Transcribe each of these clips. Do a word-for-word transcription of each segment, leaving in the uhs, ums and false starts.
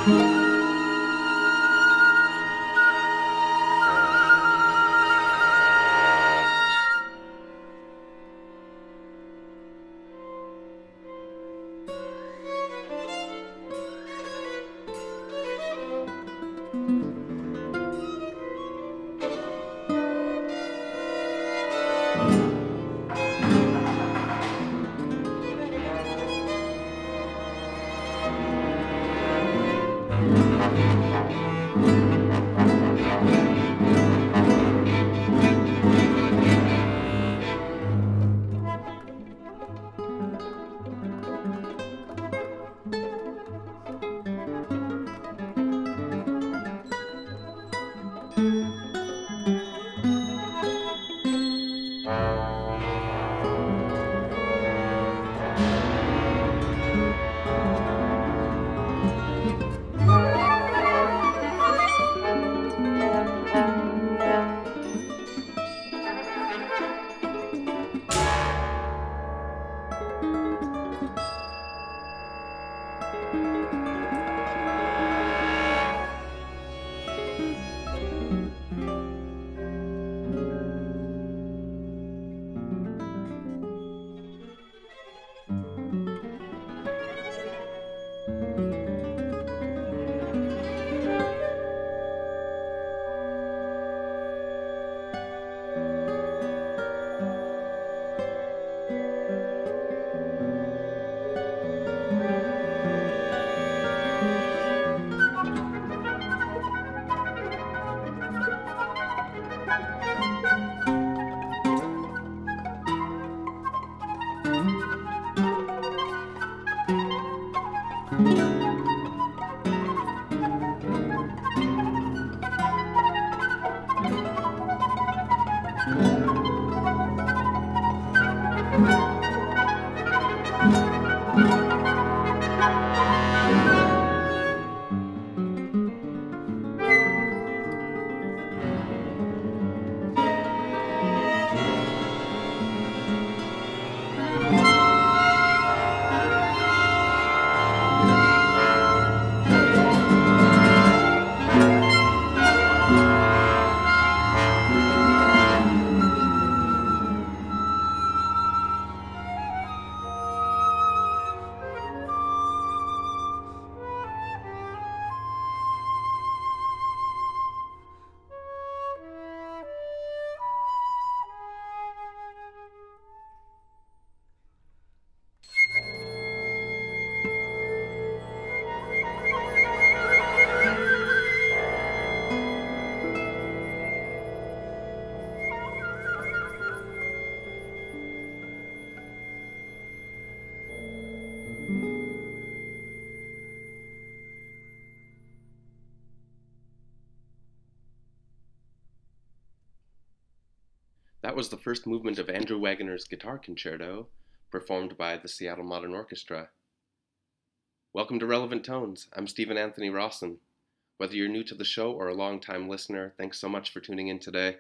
That was the first movement of Andrew Wagoner's Guitar Concerto, performed by the Seattle Modern Orchestra. Welcome to Relevant Tones. I'm Stephen Anthony Rawson. Whether you're new to the show or a long-time listener, thanks so much for tuning in today.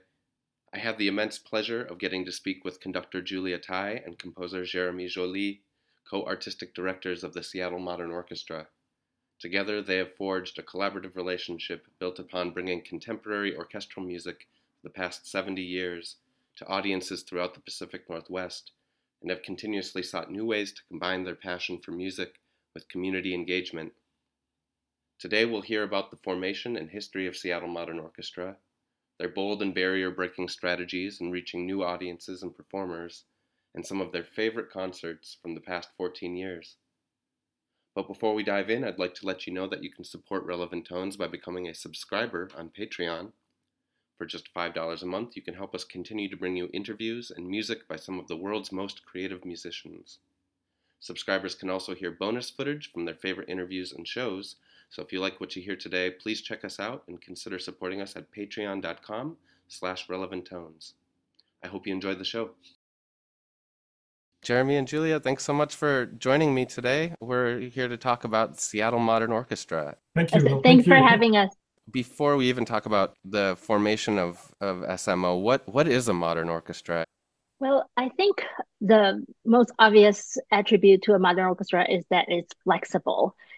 I had the immense pleasure of getting to speak with conductor Julia Tai and composer Jérémie Joly, co-artistic directors of the Seattle Modern Orchestra. Together, they have forged a collaborative relationship built upon bringing contemporary orchestral music for the past seventy years to audiences throughout the Pacific Northwest, and have continuously sought new ways to combine their passion for music with community engagement. Today we'll hear about the formation and history of Seattle Modern Orchestra, their bold and barrier-breaking strategies in reaching new audiences and performers, and some of their favorite concerts from the past fourteen years. But before we dive in, I'd like to let you know that you can support Relevant Tones by becoming a subscriber on Patreon. For just five dollars a month, you can help us continue to bring you interviews and music by some of the world's most creative musicians. Subscribers can also hear bonus footage from their favorite interviews and shows, so if you like what you hear today, please check us out and consider supporting us at patreon.com slash relevanttones. I hope you enjoyed the show. Jérémie and Julia, thanks so much for joining me today. We're here to talk about Seattle Modern Orchestra. Thank you. Well, Thanks thank you. for having us. Before we even talk about the formation of, of S M O, what, what is a modern orchestra? Well, I think the most obvious attribute to a modern orchestra is that it's flexible.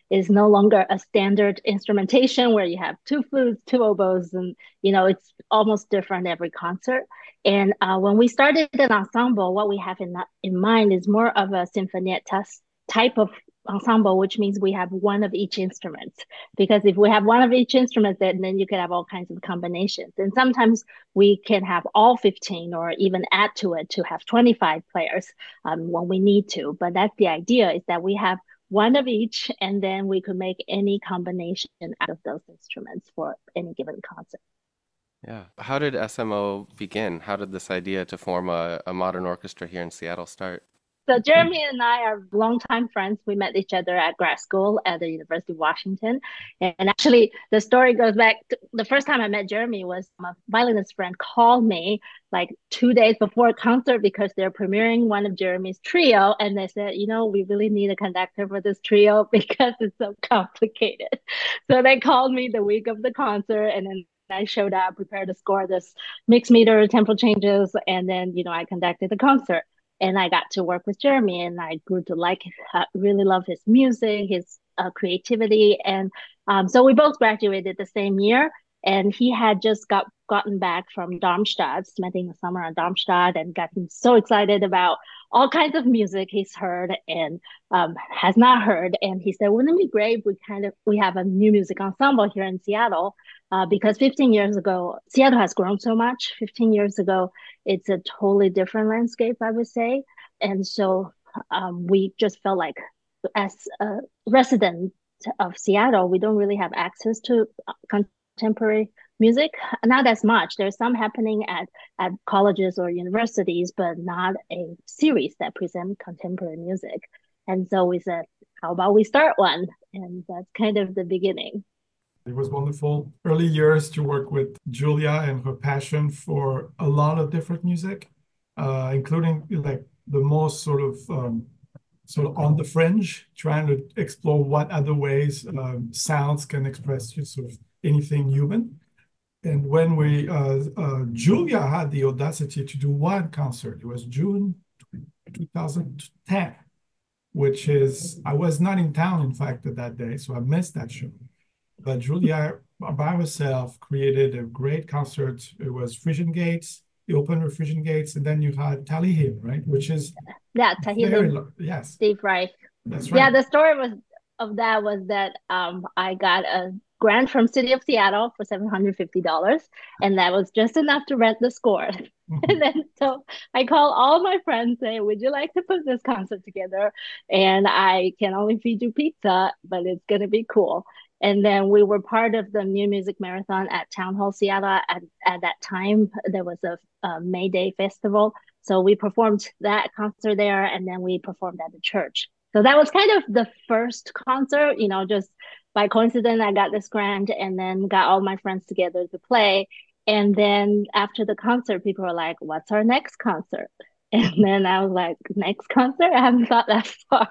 is no longer a standard instrumentation where you have two flutes, two oboes, and you know it's almost different every concert. And uh, when we started an ensemble, what we have in in mind is more of a sinfonietta type of ensemble, which means we have one of each instrument. Because if we have one of each instrument, then, then you can have all kinds of combinations. And sometimes we can have all fifteen or even add to it to have twenty-five players um, when we need to. But that's the idea, is that we have one of each, and then we could make any combination out of those instruments for any given concert. Yeah. How did S M O begin? How did this idea to form a, a modern orchestra here in Seattle start? So Jeremy and I are longtime friends. We met each other at grad school at the University of Washington. And actually, the story goes back to the first time I met Jeremy was my violinist friend called me like two days before a concert because they're premiering one of Jeremy's trio. And they said, you know, we really need a conductor for this trio because it's so complicated. So they called me the week of the concert, and then I showed up, prepared to score this mixed meter, tempo changes, and then, you know, I conducted the concert. And I got to work with Jeremy, and I grew to like, uh, really love his music, his uh, creativity, and um, so we both graduated the same year. And he had just got gotten back from Darmstadt, spending the summer in Darmstadt, and gotten so excited about all kinds of music he's heard and um, has not heard. And he said, "Wouldn't it be great if we kind of we have a new music ensemble here in Seattle?" Uh, because fifteen years ago, Seattle has grown so much. fifteen years ago, it's a totally different landscape, I would say. And so um, we just felt like, as a resident of Seattle, we don't really have access to contemporary music. Not as much. There's some happening at, at colleges or universities, but not a series that present contemporary music. And so we said, how about we start one? And that's kind of the beginning. It was wonderful early years to work with Julia and her passion for a lot of different music, uh, including like the most sort of um, sort of on the fringe, trying to explore what other ways um, sounds can express just sort of anything human. And when we, uh, uh, Julia had the audacity to do one concert, it was June two thousand ten, which is, I was not in town, in fact, at that day, so I missed that show. But Julia, by herself, created a great concert. It was Frisian Gates, the open with Frisian Gates, and then you had Tally Him, right? Which is Yeah, very, Tahitian yes, Steve Reich. that's Yeah, right. the story was of that was that um I got a grant from City of Seattle for seven hundred fifty dollars, and that was just enough to rent the score. And then so I call all my friends, say, would you like to put this concert together? And I can only feed you pizza, but it's gonna be cool. And then we were part of the New Music Marathon at Town Hall Seattle. At, at that time, there was a, a May Day festival. So we performed that concert there, and then we performed at the church. So that was kind of the first concert, you know, just by coincidence, I got this grant and then got all my friends together to play. And then after the concert, people were like, what's our next concert? And then I was like, next concert? I haven't thought that far.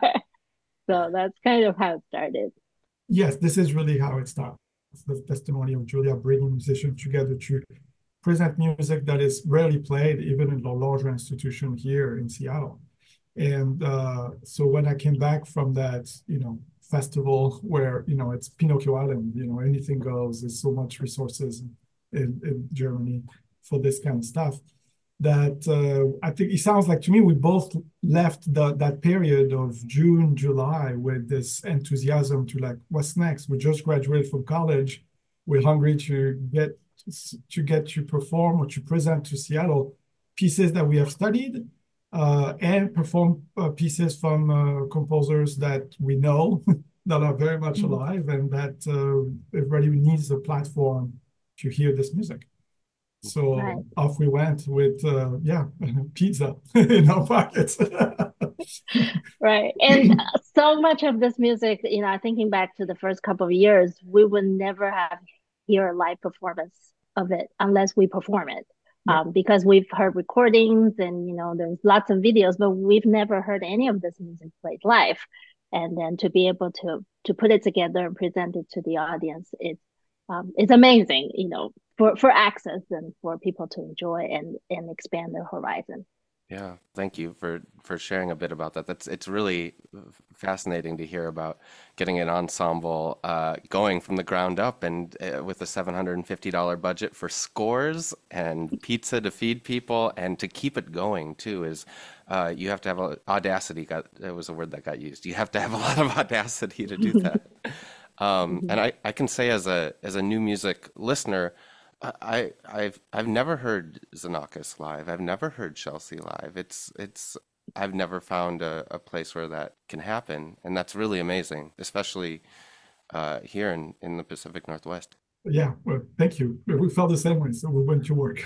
So that's kind of how it started. Yes, this is really how it starts. The testimony of Julia bringing musicians together to present music that is rarely played, even in the larger institution here in Seattle. And uh, so when I came back from that, you know, festival where, you know, it's Pinocchio Island, you know, anything goes, there's so much resources in, in Germany for this kind of stuff that uh, I think it sounds like to me we both left the, that period of June, July with this enthusiasm to like, what's next? We just graduated from college. We're hungry to get to get to perform or to present to Seattle pieces that we have studied uh, and perform uh, pieces from uh, composers that we know that are very much Mhm. alive and that uh, everybody needs a platform to hear this music. So Right. off we went with, uh, yeah, pizza in our pockets. Right. And uh, so much of this music, you know, thinking back to the first couple of years, we would never have hear a live performance of it unless we perform it. Yep. Um, because we've heard recordings and, you know, there's lots of videos, but we've never heard any of this music played live. And then to be able to to put it together and present it to the audience, it's um, it's amazing, you know, for, for access and for people to enjoy and, and expand their horizon. Yeah, thank you for for sharing a bit about that. That's it's really fascinating to hear about getting an ensemble uh, going from the ground up and uh, with a seven hundred fifty dollars budget for scores and pizza to feed people and to keep it going too is uh, you have to have a, audacity got that was a word that got used. You have to have a lot of audacity to do that. Um, and I, I can say as a as a new music listener, I I've I've never heard Xenakis live. I've never heard Chelsea live. It's it's I've never found a, a place where that can happen, and that's really amazing, especially uh, here in in the Pacific Northwest. Yeah, well, thank you. We felt the same way, so we went to work.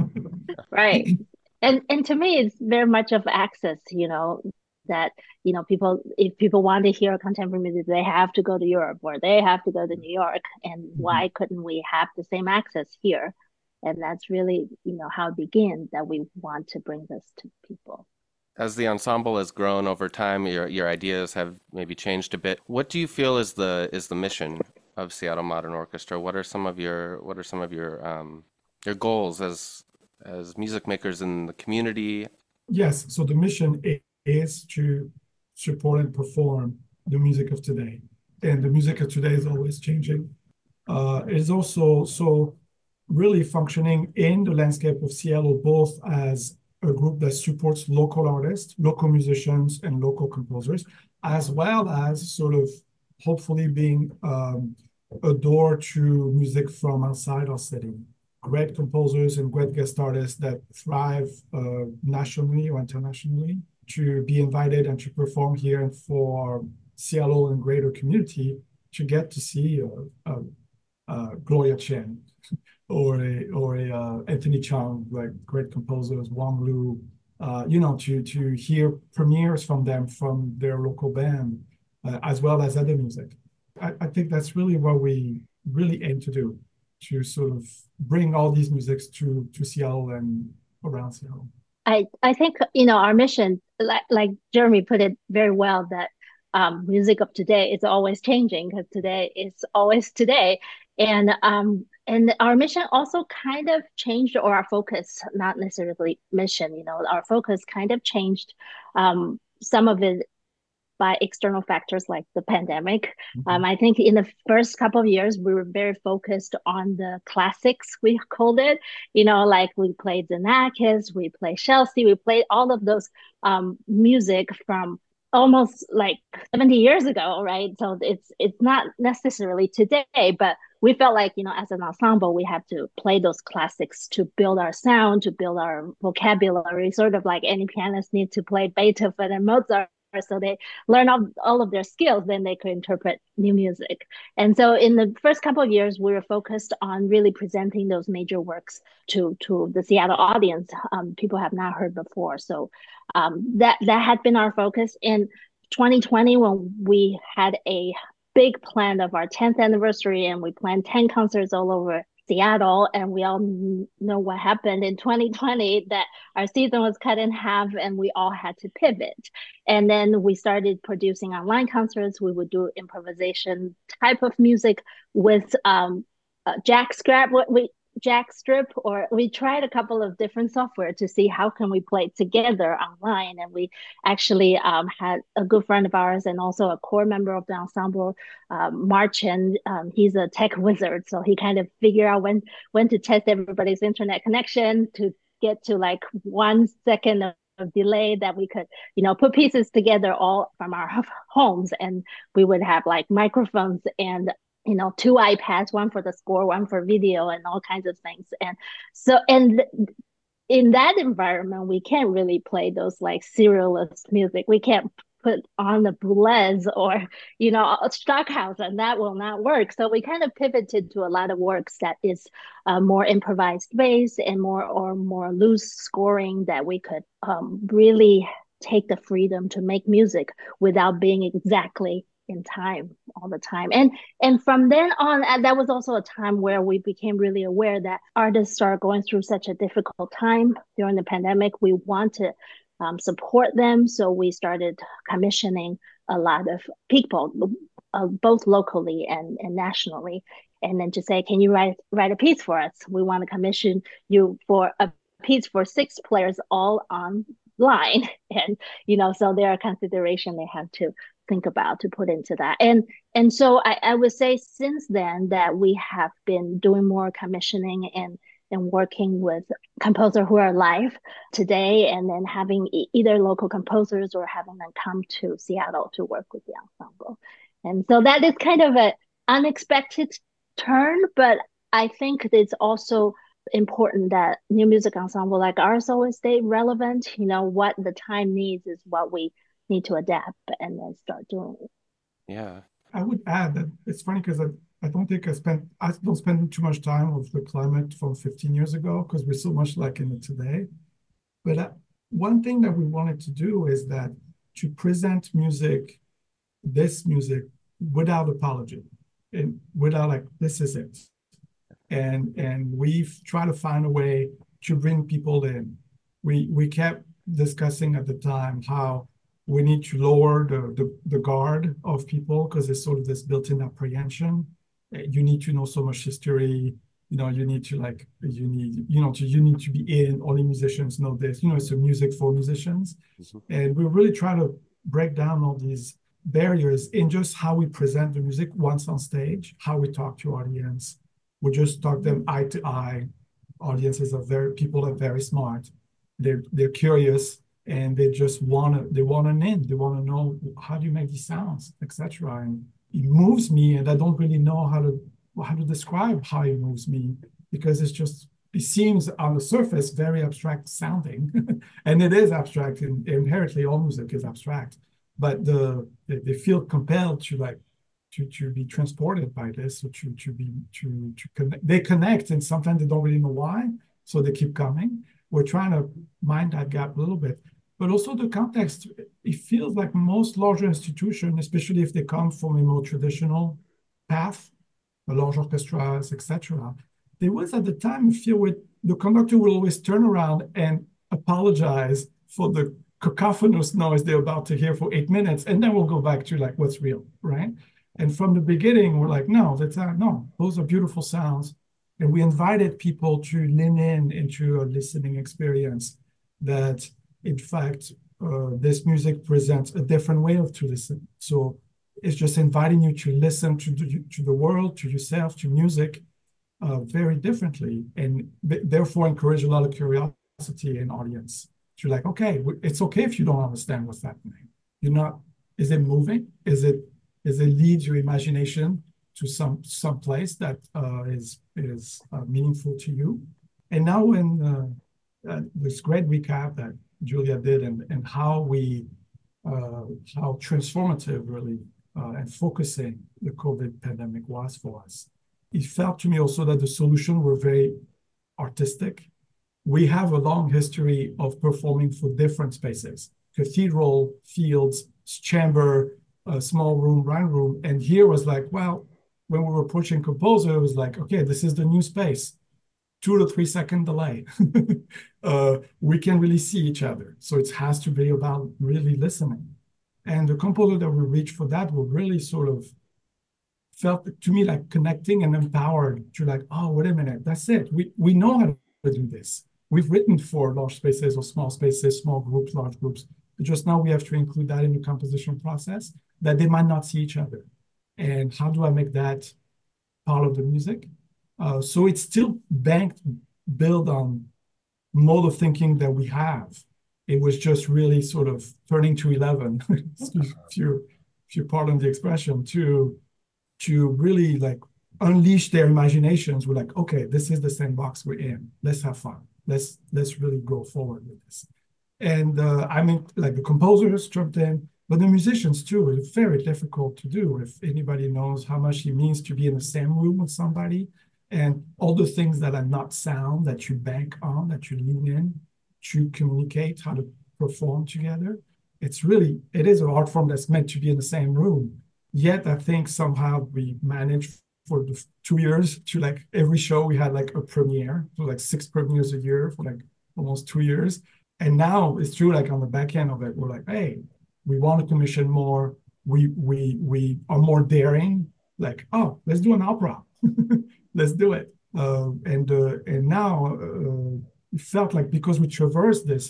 Right. And and to me, it's very much of access, you know, that, you know, people, if people want to hear contemporary music, they have to go to Europe or they have to go to New York. And Mhm. why couldn't we have the same access here? And that's really, you know, how it began that we want to bring this to people. As the ensemble has grown over time, your your ideas have maybe changed a bit. What do you feel is the is the mission of Seattle Modern Orchestra? What are some of your what are some of your um, your goals as as music makers in the community? Yes, so the mission i- is to support and perform the music of today. And the music of today is always changing. Uh, it is also so really functioning in the landscape of Seattle, both as a group that supports local artists, local musicians, and local composers, as well as sort of hopefully being um, a door to music from outside our city. Great composers and great guest artists that thrive uh, nationally or internationally to be invited and to perform here and for Seattle and greater community to get to see uh, uh, uh, Gloria Chen or a or a uh, Anthony Chung, like great composers, Wang Lu, uh, you know, to to hear premieres from them from their local band, uh, as well as other music. I, I think that's really what we really aim to do, to sort of bring all these musics to to Seattle and around Seattle. I, I think, you know, our mission, like, like Jeremy put it very well, that um, music of today is always changing because today is always today. And um, and our mission also kind of changed, or our focus, not necessarily mission, you know, our focus kind of changed. Um, some of it by external factors like the pandemic. Mhm. Um, I think in the first couple of years, we were very focused on the classics, we called it. You know, like we played Xenakis, we played Chelsea, we played all of those um, music from almost like seventy years ago, right? So it's it's not necessarily today, but we felt like, you know, as an ensemble, we have to play those classics to build our sound, to build our vocabulary, sort of like any pianist need to play Beethoven and Mozart, so they learn all, all of their skills, then they could interpret new music. And so in the first couple of years, we were focused on really presenting those major works to, to the Seattle audience. Um, people have not heard before. So um, that, that had been our focus. In twenty twenty, when we had a big plan of our tenth anniversary and we planned ten concerts all over Seattle, and we all know what happened in twenty twenty, that our season was cut in half and we all had to pivot. And then we started producing online concerts. We would do improvisation type of music with um, uh, Jackstrap. What we Jackstrip, or we tried a couple of different software to see how can we play together online. And we actually um, had a good friend of ours and also a core member of the ensemble, um, Marchin. Um, he's a tech wizard, so he kind of figured out when when to test everybody's internet connection to get to like one second of of delay, that we could, you know, put pieces together all from our homes. And we would have like microphones and, you know, two iPads, one for the score, one for video, and all kinds of things. And so, and in that environment, we can't really play those like serialist music. We can't put on the Boulez or, you know, Stockhouse, and that will not work. So we kind of pivoted to a lot of works that is uh, more improvised based and more or more loose scoring, that we could um, really take the freedom to make music without being exactly in time all the time. And and from then on, and that was also a time where we became really aware that artists are going through such a difficult time during the pandemic. We want to um, support them. So we started commissioning a lot of people, uh, both locally and, and nationally. And then to say, can you write write a piece for us? We want to commission you for a piece for six players, all on line. And, you know, so there are consideration they have to think about to put into that. And and so I, I would say since then that we have been doing more commissioning and and working with composers who are live today, and then having e- either local composers or having them come to Seattle to work with the ensemble. And so that is kind of an unexpected turn, but I think it's also important that new music ensemble like ours always stay relevant. You know, what the time needs is what we need to adapt and then start doing it. Yeah. I would add that it's funny because I, I don't think I spent, I don't spend too much time with the climate from fifteen years ago because we're so much like in it today. But uh, one thing that we wanted to do is that to present music, this music, without apology and without like, this is it. And and we've tried to find a way to bring people in. We we kept discussing at the time how we need to lower the, the, the guard of people because there's sort of this built-in apprehension. You need to know so much history. You know, you need to like, you need, you know, to, you need to be in, only musicians know this, you know, it's a music for musicians. Mm-hmm. And we really try to break down all these barriers in just how we present the music once on stage, how we talk to audience. We just talk them eye to eye. Audiences are very, people are very smart. They're, they're curious. And they just want to, they want to in, they want to know how do you make these sounds, et cetera. And it moves me, and I don't really know how to how to describe how it moves me because it's just, it seems on the surface very abstract sounding, and it is abstract. And inherently, all music is abstract, but the they, they feel compelled to like to to be transported by this, or to to be to to connect. They connect, and sometimes they don't really know why, so they keep coming. We're trying to mind that gap a little bit. But also the context, it feels like most larger institutions, especially if they come from a more traditional path, a large orchestras, et cetera, there was at the time a feel with the conductor will always turn around and apologize for the cacophonous noise they're about to hear for eight minutes, and then we'll go back to like what's real, right? And from the beginning, we're like, no, that's not, no, those are beautiful sounds. And we invited people to lean in into a listening experience that, in fact, uh, this music presents a different way of to listen. So it's just inviting you to listen to the, to the world, to yourself, to music uh, very differently, and therefore encourage a lot of curiosity in audience. To like, okay, it's okay if you don't understand what's happening. You're not, is it moving? Is it, is it lead your imagination to some some place that uh, is is uh, meaningful to you? And now when uh, uh, this great recap that Julia did, and and how we uh, how transformative really uh, and focusing the COVID pandemic was for us, it felt to me also that the solution were very artistic. We have a long history of performing for different spaces: cathedral, fields, chamber, a small room, round room, and here was like, well, when we were pushing composer, it was like, okay, this is the new space, two to three second delay. uh, we can really see each other. So it has to be about really listening. And the composer that we reached for that were really sort of felt to me like connecting and empowered to like, oh, wait a minute, that's it. We, we know how to do this. We've written for large spaces or small spaces, small groups, large groups. But just now we have to include that in the composition process, that they might not see each other. And how do I make that part of the music? Uh, so it's still banked, built on mode of thinking that we have. It was just really sort of turning to eleven, if you if you pardon the expression, to to really like unleash their imaginations. We're like, okay, this is the sandbox we're in. Let's have fun. Let's let's really go forward with this. And uh, I mean, like the composers jumped in. But the musicians too, it's very difficult to do. If anybody knows how much it means to be in the same room with somebody, and all the things that are not sound that you bank on, that you lean in to communicate, how to perform together. It's really, it is an art form that's meant to be in the same room. Yet I think somehow we managed for the two years to like every show we had like a premiere, so like six premieres a year for like almost two years. And now it's true, like on the back end of it, we're like, hey, we want to commission more. We we we are more daring. Like, oh, let's do an opera. Let's do it. Uh, and uh, and now uh, it felt like because we traversed this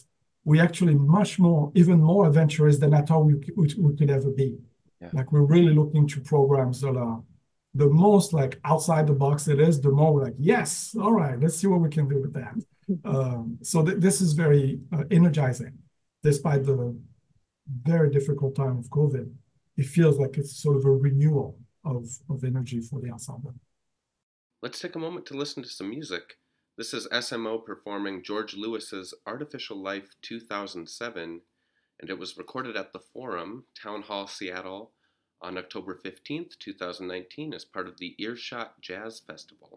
we actually much more, even more adventurous than I thought we, we, we could ever be. Yeah. Like we're really looking to programs that are the most like outside the box it is, the more we're like, yes, all right, let's see what we can do with that. um, so th this is very uh, energizing, despite the very difficult time of COVID. It feels like it's sort of a renewal of, of energy for the ensemble. Let's take a moment to listen to some music. This is S M O performing George Lewis's Artificial Life two thousand seven, and it was recorded at the Forum, Town Hall, Seattle, on October fifteenth, two thousand nineteen, as part of the Earshot Jazz Festival.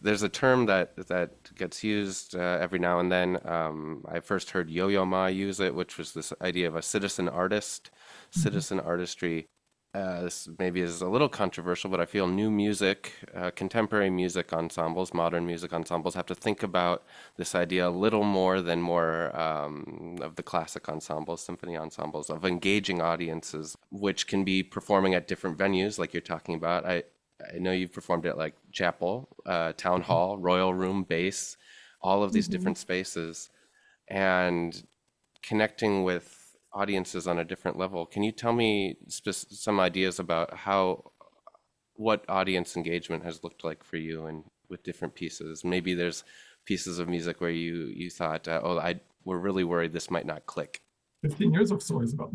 There's a term that that gets used uh, every now and then. Um, I first heard Yo-Yo Ma use it, which was this idea of a citizen artist, Mhm. citizen artistry. Uh, this maybe is a little controversial, but I feel new music, uh, contemporary music ensembles, modern music ensembles have to think about this idea a little more than more um, of the classic ensembles, symphony ensembles, of engaging audiences, which can be performing at different venues, like you're talking about. I, I know you've performed at like chapel, uh, town hall, royal room, base, all of these Hmm. different spaces, and connecting with audiences on a different level. Can you tell me spec- some ideas about how what audience engagement has looked like for you and with different pieces? Maybe there's pieces of music where you you thought, uh, oh, I we're really worried this might not click. fifteen years of stories about.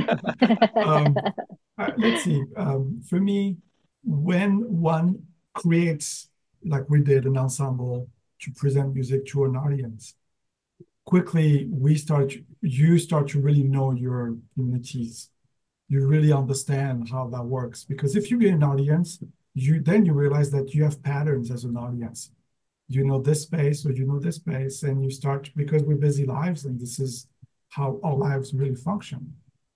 um, uh, let's see. Um, for me, when one creates, like we did, an ensemble to present music to an audience, quickly we start, you start to really know your communities. You really understand how that works. Because if you get an audience, you then you realize that you have patterns as an audience. You know this space or you know this space, and you start, because we're busy lives, and this is how our lives really function.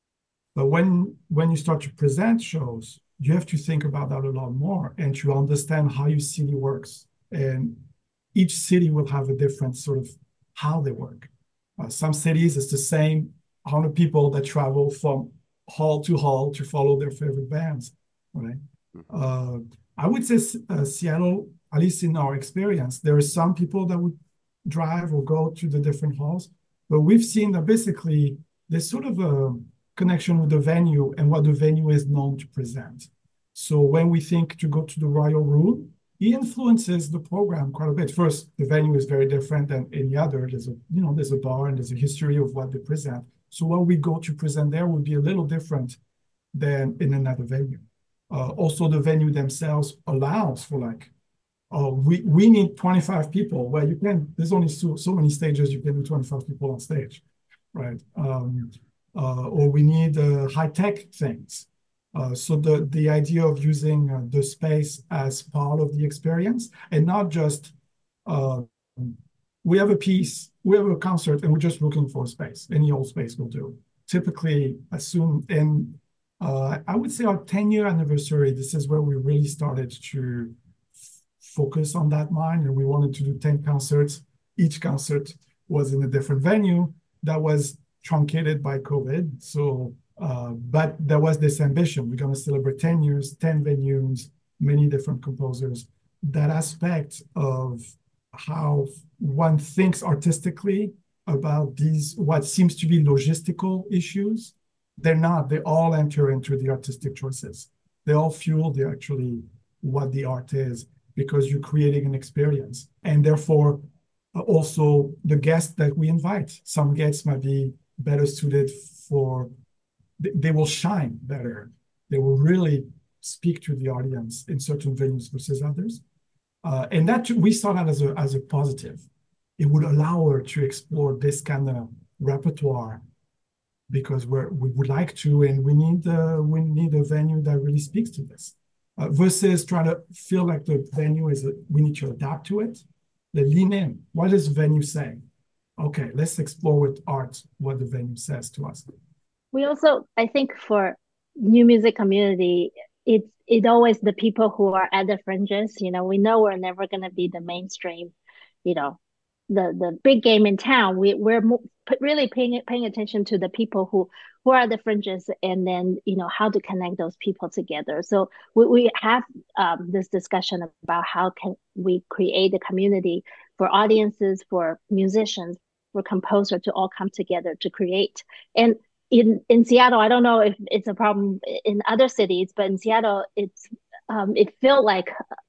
But when when you start to present shows, you have to think about that a lot more and to understand how your city works. And each city will have a different sort of how they work. Uh, some cities, it's the same one hundred people that travel from hall to hall to follow their favorite bands, right? Mhm. Uh, I would say uh, Seattle, at least in our experience, there are some people that would drive or go to the different halls, but we've seen that basically there's sort of a connection with the venue and what the venue is known to present. So when we think to go to the Royal Room, it influences the program quite a bit. First, the venue is very different than any other. There's a, you know, there's a bar and there's a history of what they present. So what we go to present there would be a little different than in another venue. Uh, also, the venue themselves allows for like, oh, we, we need twenty-five people. Well, you can, there's only so, so many stages you can do twenty-five people on stage, right? Um, uh, or we need uh, high-tech things. Uh, so the, the idea of using uh, the space as part of the experience and not just, uh, we have a piece, we have a concert, and we're just looking for a space. Any old space will do. Typically, as soon, and uh, I would say our ten-year anniversary, this is where we really started to focus on that mind, and we wanted to do ten concerts. Each concert was in a different venue that was truncated by COVID. So, uh, but there was this ambition. We're going to celebrate ten years, ten venues, many different composers. That aspect of how one thinks artistically about these, what seems to be logistical issues, they're not. They all enter into the artistic choices. They all fuel the actually what the art is, because you're creating an experience. And therefore, uh, also the guests that we invite, some guests might be better suited for, they, they will shine better. They will really speak to the audience in certain venues versus others. Uh, and that we saw that as a, as a positive. It would allow her to explore this kind of repertoire because we're, we would like to, and we need uh, we need a venue that really speaks to this. Uh, versus trying to feel like the venue is a, we need to adapt to it. They lean in. What does the venue say? Okay, let's explore with art what the venue says to us. We also, I think, for new music community, it's it always the people who are at the fringes. You know, we know we're never gonna be the mainstream, you know, the the big game in town. We we're mo- p- really paying paying attention to the people who who are the fringes, and then you know how to connect those people together. So we we have um, this discussion about how can we create a community for audiences, for musicians, for composers to all come together to create. And in in Seattle, I don't know if it's a problem in other cities, but in Seattle, it's um, it felt like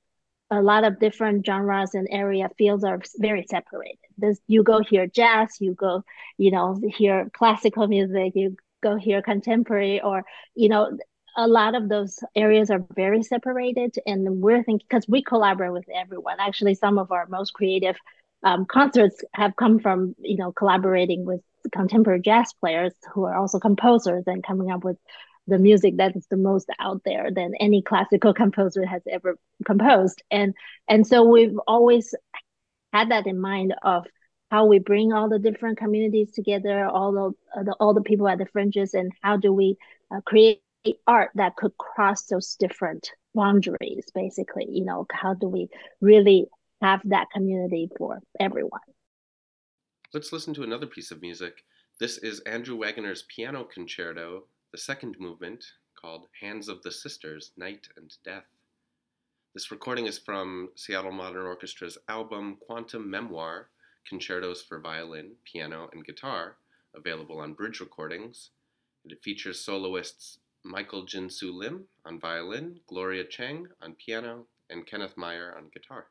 a lot of different genres and area fields are very separated. This you go hear jazz, you go you know hear classical music, you go hear contemporary, or you know a lot of those areas are very separated. And we're thinking because we collaborate with everyone. Actually, some of our most creative um, concerts have come from you know collaborating with contemporary jazz players who are also composers and coming up with the music that is the most out there than any classical composer has ever composed. And and so we've always had that in mind of how we bring all the different communities together, all the, uh, the all the people at the fringes, and how do we uh, create art that could cross those different boundaries. Basically, you know, how do we really have that community for everyone? Let's listen to another piece of music. This is Andrew Wagoner's Piano Concerto, the second movement, called Hands of the Sisters, Night and Death. This recording is from Seattle Modern Orchestra's album Quantum Memoir, Concertos for Violin, Piano, and Guitar, available on Bridge Recordings. And it features soloists Michael Jin-Soo Lim on violin, Gloria Cheng on piano, and Kenneth Meyer on guitar.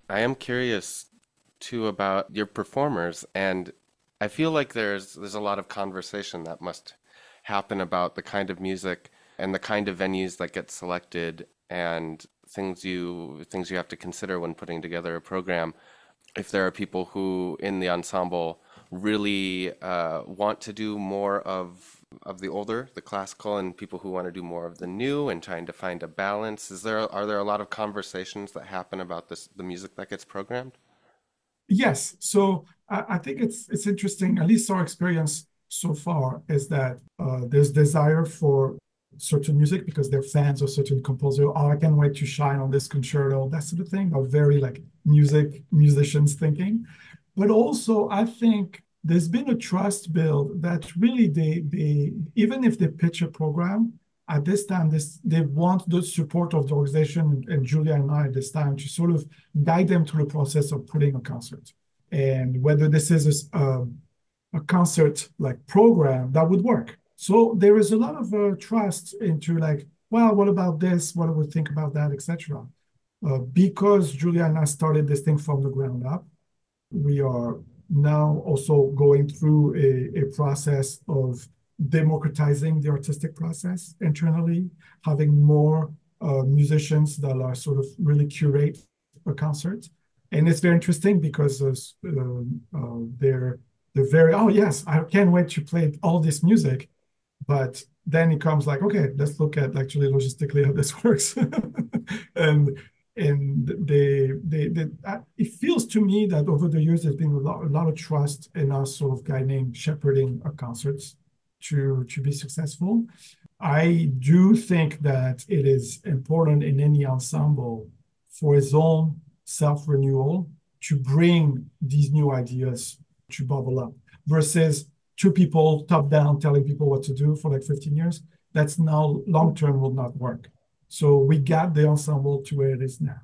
I am curious too about your performers, and I feel like there's there's a lot of conversation that must happen about the kind of music and the kind of venues that get selected and things you things you have to consider when putting together a program. If there are people who in the ensemble really uh, want to do more of of the older, the classical, and people who want to do more of the new and trying to find a balance. Is there are there a lot of conversations that happen about this the music that gets programmed? Yes. So I, I think it's it's interesting, at least our experience so far, is that uh, there's desire for certain music because they're fans of certain composer. Oh, I can't wait to shine on this concerto, that sort of thing, or very like music musicians thinking. But also, I think there's been a trust build that really they they even if they pitch a program at this time, this they want the support of the organization and Julia and I at this time to sort of guide them through the process of putting a concert. And whether this is a, a concert like program that would work. So there is a lot of uh, trust into like, well, what about this? What do we think about that, et cetera. Uh, because Julia and I started this thing from the ground up, we are now also going through a, a process of democratizing the artistic process internally, having more uh, musicians that are sort of really curate a concert. And it's very interesting because uh, uh, they're, they're very, oh yes, I can't wait to play all this music. But then it comes like, okay, let's look at actually logistically how this works. and and they, they, they, it feels to me that over the years, there's been a lot, a lot of trust in us sort of guiding, shepherding our concerts to, to be successful. I do think that it is important in any ensemble for its own self-renewal to bring these new ideas to bubble up versus two people top down telling people what to do for like fifteen years. That's now long-term will not work. So we got the ensemble to where it is now.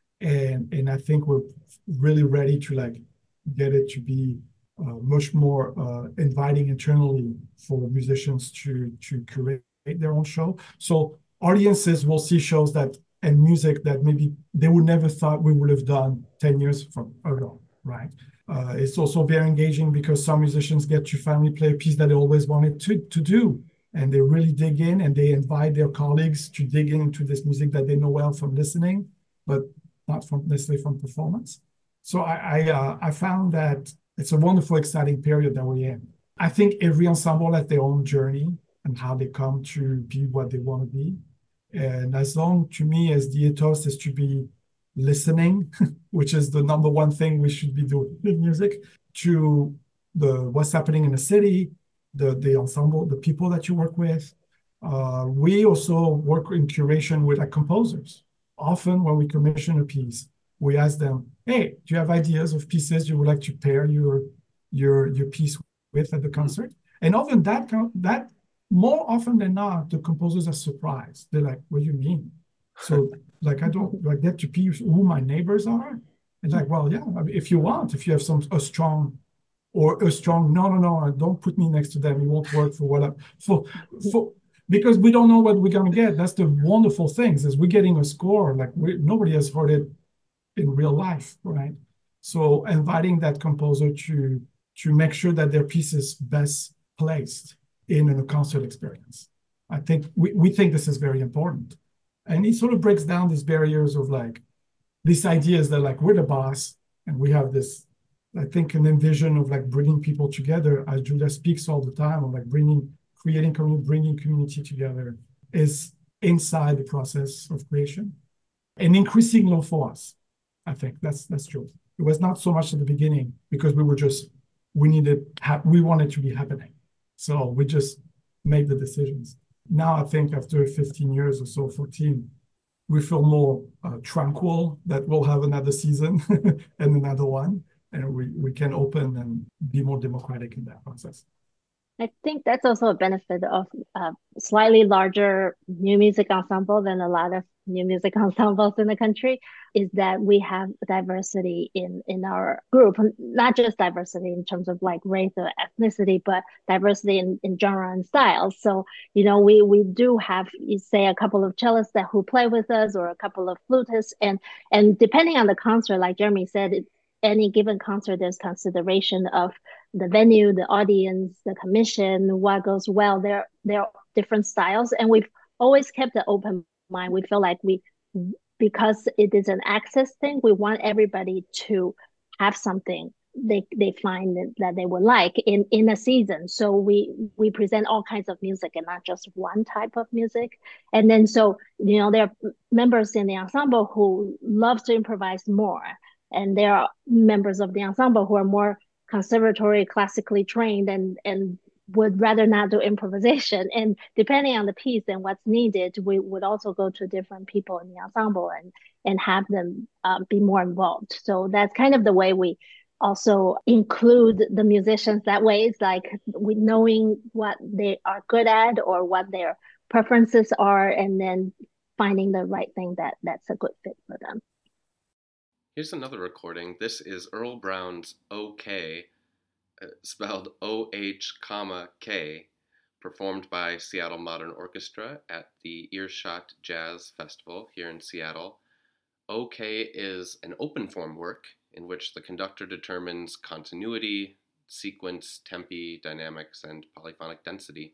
And, and I think we're really ready to like get it to be uh, much more uh, inviting internally for musicians to, to create their own show. So audiences will see shows that and music that maybe they would never thought we would have done ten years from ago, right? Uh, it's also very engaging because some musicians get to finally play a piece that they always wanted to, to do. And they really dig in and they invite their colleagues to dig into this music that they know well from listening, but not from necessarily from performance. So I I, uh, I found that it's a wonderful, exciting period that we're in. I think every ensemble has their own journey and how they come to be what they want to be. And as long to me as the ethos is to be listening, which is the number one thing we should be doing in music, to the what's happening in the city, the, the ensemble, the people that you work with. Uh, we also work in curation with like composers. Often when we commission a piece, we ask them, hey, do you have ideas of pieces you would like to pair your, your, your piece with at the concert? And often that, that more often than not, the composers are surprised. They're like, what do you mean? So like, I don't like get to piece who my neighbors are. It's like, well, yeah, I mean, if you want, if you have some, a strong or a strong, no, no, no, don't put me next to them. It won't work for what I, for, for, because we don't know what we're going to get. That's the wonderful things is we're getting a score. Like we, nobody has heard it in real life, right? So inviting that composer to, to make sure that their piece is best placed in a concert experience. I think we, we think this is very important. And it sort of breaks down these barriers of like, these ideas that like we're the boss and we have this, I think, an envision of like bringing people together, as Julia speaks all the time, of like bringing, creating community, bringing community together is inside the process of creation and increasing low for us. I think that's that's true. It was not so much at the beginning because we were just, we needed, we wanted to be happening. So we just made the decisions. Now I think after fifteen years or so, fourteen, we feel more uh, tranquil that we'll have another season and another one. And we, we can open and be more democratic in that process. I think that's also a benefit of a slightly larger new music ensemble than a lot of new music ensembles in the country, is that we have diversity in in our group, not just diversity in terms of like race or ethnicity, but diversity in, in genre and style. So, you know, we we do have, you say, a couple of cellists that who play with us, or a couple of flutists, and and depending on the concert, like Jeremy said, it, any given concert, there's consideration of the venue, the audience, the commission, what goes well. There, there are different styles, and we've always kept an open mind. We feel like we, because it is an access thing, we want everybody to have something they they find that they would like in in a season. So we we present all kinds of music and not just one type of music. And then so you know there are members in the ensemble who love to improvise more, and there are members of the ensemble who are more conservatory classically trained and and would rather not do improvisation. And depending on the piece and what's needed, we would also go to different people in the ensemble and and have them uh, be more involved. So that's kind of the way we also include the musicians that way. It's like we knowing what they are good at or what their preferences are, and then finding the right thing that that's a good fit for them. Here's another recording. This is Earl Brown's OK, uh, spelled O H, comma, K, performed by Seattle Modern Orchestra at the Earshot Jazz Festival here in Seattle. OK is an open form work in which the conductor determines continuity, sequence, tempi, dynamics, and polyphonic density.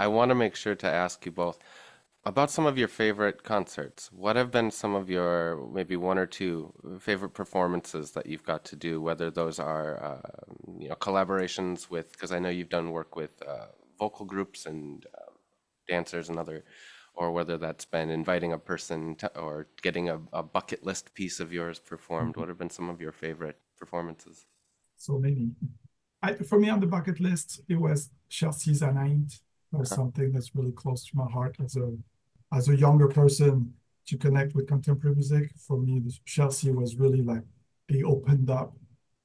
I want to make sure to ask you both about some of your favorite concerts. What have been some of your maybe one or two favorite performances that you've got to do, whether those are uh, you know collaborations with, because I know you've done work with uh, vocal groups and uh, dancers and other, or whether that's been inviting a person to, or getting a, a bucket list piece of yours performed. What have been some of your favorite performances? So many. I, for me on the bucket list, it was Chelsea Zanaïd. That was something that's really close to my heart as a as a younger person to connect with contemporary music. For me, Chelsea was really like they opened up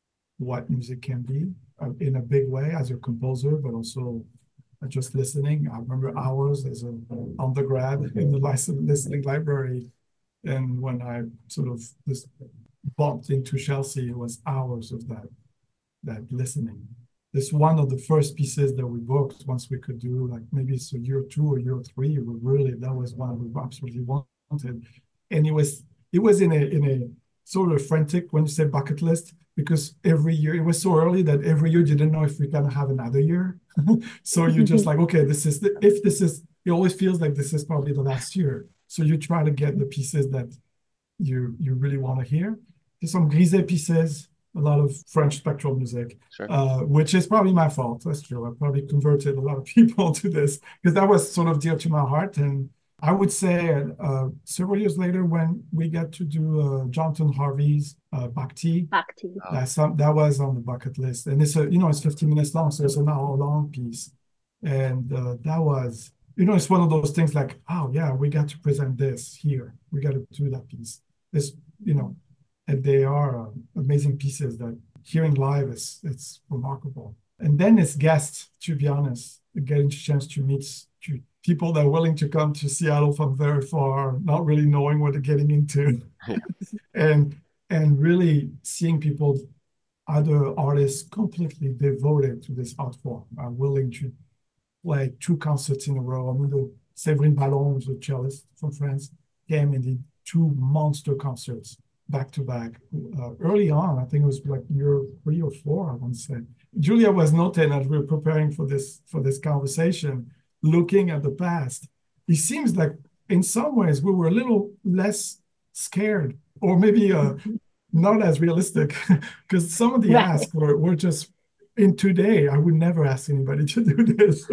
what music can be uh, in a big way as a composer, but also uh, just listening. I remember hours as an undergrad in the listening library, and when I sort of just bumped into Chelsea, it was hours of that that listening. This one of the first pieces that we booked once we could do like maybe it's a year two or year three. We really that was one we absolutely wanted, and it was it was in a in a sort of frantic when you say bucket list because every year it was so early that every year you didn't know if we're gonna have another year. So you're just like okay, this is the, if this is it always feels like this is probably the last year. So you try to get the pieces that you you really want to hear. There's some Griset pieces. A lot of French spectral music, Sure. uh, which is probably my fault. That's true. I probably converted a lot of people to this because that was sort of dear to my heart. And I would say uh, several years later, when we got to do uh, Jonathan Harvey's uh, Bhakti, Bhakti. Oh, that's some, that was on the bucket list. And it's a you know it's fifteen minutes long, so it's an hour long piece. And uh, that was you know it's one of those things like oh yeah, we got to present this here. We got to do that piece. It's you know. And they are uh, amazing pieces that hearing live is it's remarkable. And then as guests, to be honest, getting a chance to meet to people that are willing to come to Seattle from very far, not really knowing what they're getting into, yeah. and and really seeing people, other artists completely devoted to this art form, are willing to play two concerts in a row. I mean, the Séverine Ballon, who's a cellist from France, came and did two monster concerts back to back uh, early on. I think it was like year three or four, I want to say. Julia was noting as we were preparing for this for this conversation, looking at the past. It seems like in some ways we were a little less scared, or maybe uh, not as realistic, because some of the Right. asks were, were just in today. I would never ask anybody to do this,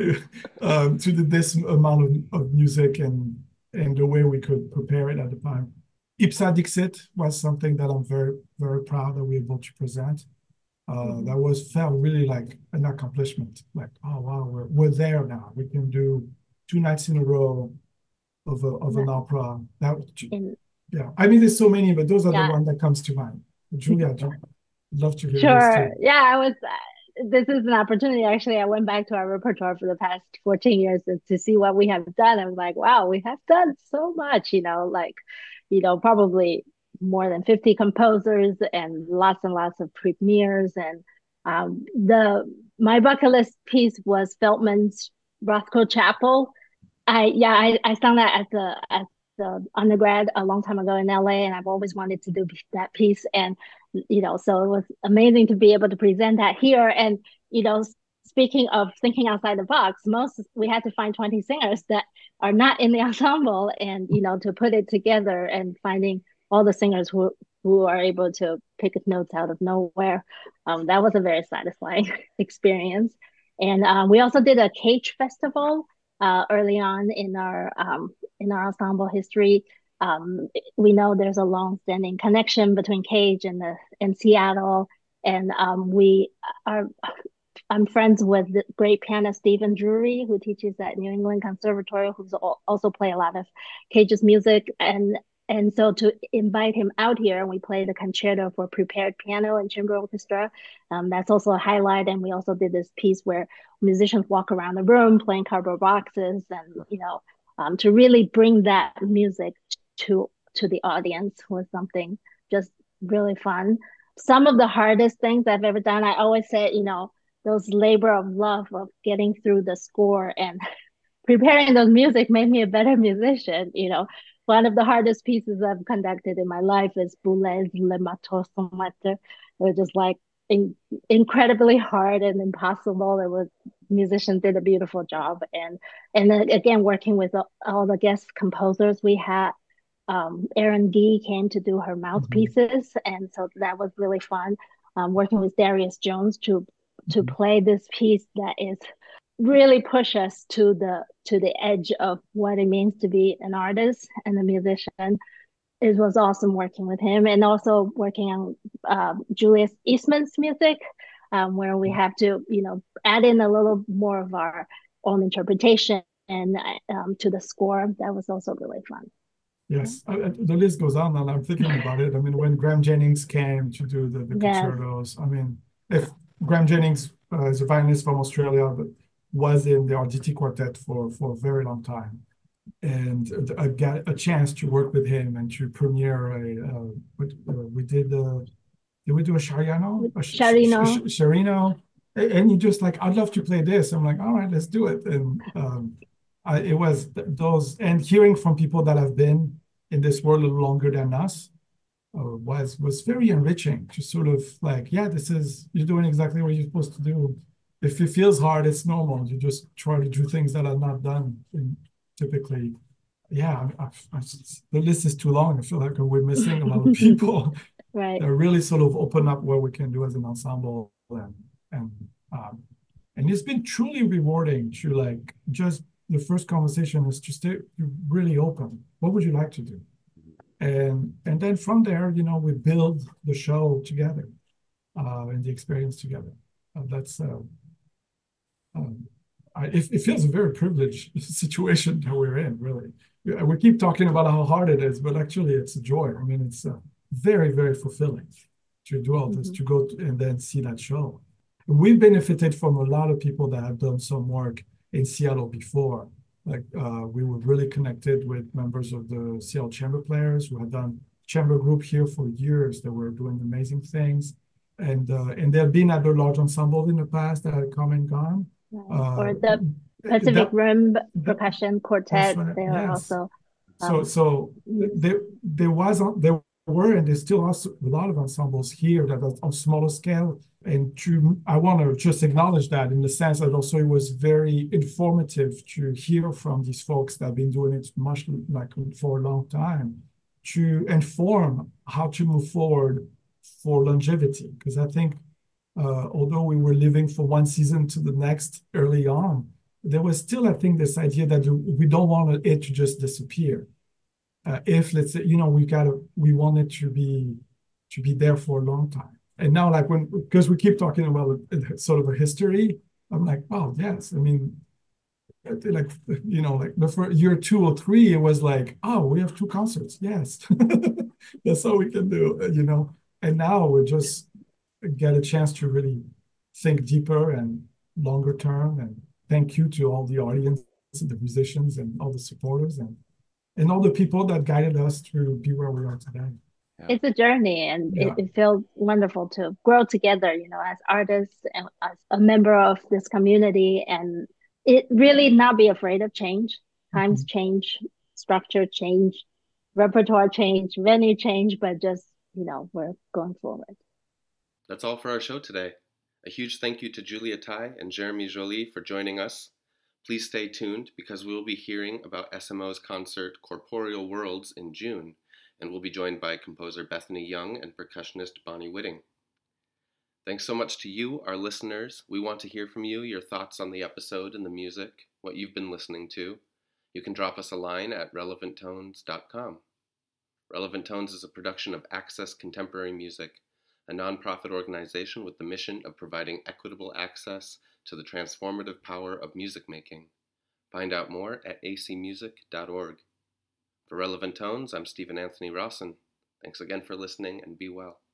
um, to do this amount of, of music and and the way we could prepare it at the time. Ipsa Dixit was something that I'm very, very proud that we were able to present. Uh, mm-hmm. That was felt really like an accomplishment. Like, oh, wow, we're, we're there now. We can do two nights in a row of, a, of yeah. an opera. That, in, yeah, I mean, there's so many, but those are yeah. the one that comes to mind. Julia, I'd love to hear Sure. Yeah, I was, uh, this is an opportunity. Actually, I went back to our repertoire for the past fourteen years to, to see what we have done. I was like, wow, we have done so much, you know, like, you know, probably more than fifty composers and lots and lots of premieres. And um, the my bucket list piece was Feldman's Rothko Chapel. I yeah, I, I sung that at the at the undergrad a long time ago in L A, and I've always wanted to do that piece. And you know, so it was amazing to be able to present that here. And you know, speaking of thinking outside the box, most we had to find twenty singers that are not in the ensemble, and you know, to put it together and finding all the singers who who are able to pick notes out of nowhere. Um, that was a very satisfying experience. And um, we also did a Cage festival uh, early on in our um, in our ensemble history. Um, we know there's a long-standing connection between Cage and the in Seattle, and um, we are. I'm friends with the great pianist Stephen Drury, who teaches at New England Conservatory, who's also play a lot of Cage's music. And and so to invite him out here, and we played a concerto for prepared piano and chamber orchestra. Um, that's also a highlight. And we also did this piece where musicians walk around the room playing cardboard boxes, and you know, um, to really bring that music to to the audience was something just really fun. Some of the hardest things I've ever done, I always say, you know, those labor of love of getting through the score and preparing those music made me a better musician. You know, one of the hardest pieces I've conducted in my life is Boulez's Le Matin Sommetre. It was just like in, incredibly hard and impossible. It was musicians did a beautiful job, and and then again working with all, all the guest composers we had. Um, Erin Gee came to do her Mhm. mouthpieces, and so that was really fun. Um, working with Darius Jones to to Mhm. play this piece that is really push us to the to the edge of what it means to be an artist and a musician. It was awesome working with him, and also working on um, Julius Eastman's music, um, where we have to, you know, add in a little more of our own interpretation and um, to the score. That was also really fun. Yes, uh, uh, the list goes on, and I'm thinking about it. I mean, when Graham Jennings came to do the, the Yes, concertos, I mean, if Graham Jennings uh, is a violinist from Australia, but was in the R D T quartet for for a very long time, and I got a chance to work with him and to premiere a. Uh, what, uh, we did. Uh, did we do a Shariano? with A sh sh sh sh Sharino. Sharino? A- And he just like, I'd love to play this. I'm like, all right, let's do it. And um, I, it was th those, and hearing from people that have been in this world a little longer than us uh, was was very enriching to sort of like, yeah, this is, you're doing exactly what you're supposed to do. If it feels hard, it's normal. You just try to do things that are not done. And typically, yeah, I, I, I, the list is too long. I feel like we're missing a lot of people Right. that really sort of open up what we can do as an ensemble, and and um, and it's been truly rewarding to like just the first conversation is to stay really open. What would you like to do? And and then from there, you know, we build the show together uh, and the experience together. Uh, that's uh, um, I, it, it feels a very privileged situation that we're in, really. We, we keep talking about how hard it is, but actually it's a joy. I mean, it's uh, very, very fulfilling to do all this, Mhm. to go to, and then see that show. We've benefited from a lot of people that have done some work in Seattle before. Like uh, we were really connected with members of the Seattle Chamber Players who had done chamber group here for years that were doing amazing things. And uh, and there have been other large ensembles in the past that have come and gone. Right. Uh, Or the Pacific that, Rim that Percussion that's Quartet. right. They are Yes. also So um, so yes. there there was there were and there's still also a lot of ensembles here that are on smaller scale. And to I want to just acknowledge that in the sense that also it was very informative to hear from these folks that have been doing it much like for a long time to inform how to move forward for longevity. Because I think uh, although we were living from one season to the next early on, there was still, I think, this idea that we don't want it to just disappear. Uh, if let's say, you know, we gotta, we want it to be to be there for a long time. And now, like when, because we keep talking about a, a, sort of a history, I'm like, wow, yes. I mean, like you know, like the first year two or three, it was like, oh, we have two concerts, yes, that's all we can do, you know. And now we just get a chance to really think deeper and longer term. And thank you to all the audience, and the musicians, and all the supporters, and and all the people that guided us to be where we are today. Yeah. It's a journey, and it, Yeah. it feels wonderful to grow together, you know, as artists and as a member of this community, and it really not be afraid of change. Times Mhm. change, structure change, repertoire change, venue change, but just, you know, we're going forward. That's all for our show today. A huge thank you to Julia Tai and Jeremy Joly for joining us. Please stay tuned because we will be hearing about S M O's concert Corporeal Worlds in June, and we'll be joined by composer Bethany Young and percussionist Bonnie Whitting. Thanks so much to you, our listeners. We want to hear from you, your thoughts on the episode and the music, what you've been listening to. You can drop us a line at relevant tones dot com. Relevant Tones is a production of Access Contemporary Music, a nonprofit organization with the mission of providing equitable access to the transformative power of music making. Find out more at a c music dot org. For Relevant Tones, I'm Stephen Anthony Rawson. Thanks again for listening, and be well.